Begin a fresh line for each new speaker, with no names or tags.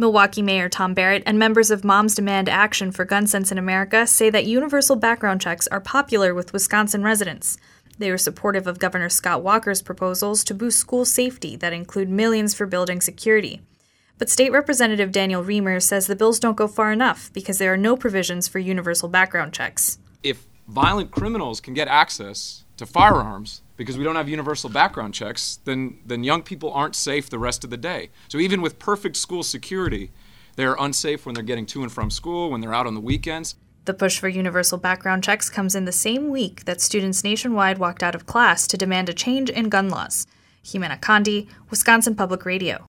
Milwaukee Mayor Tom Barrett and members of Moms Demand Action for Gun Sense in America say that universal background checks are popular with Wisconsin residents. They were supportive of Governor Scott Walker's proposals to boost school safety that include millions for building security. But State Representative Daniel Reamer says the bills don't go far enough because there are no provisions for universal background checks.
If violent criminals can get access to firearms because we don't have universal background checks, then young people aren't safe the rest of the day. So even with perfect school security, they're unsafe when they're getting to and from school, when they're out on the weekends.
The push for universal background checks comes in the same week that students nationwide walked out of class to demand a change in gun laws. Jimena Condi, Wisconsin Public Radio.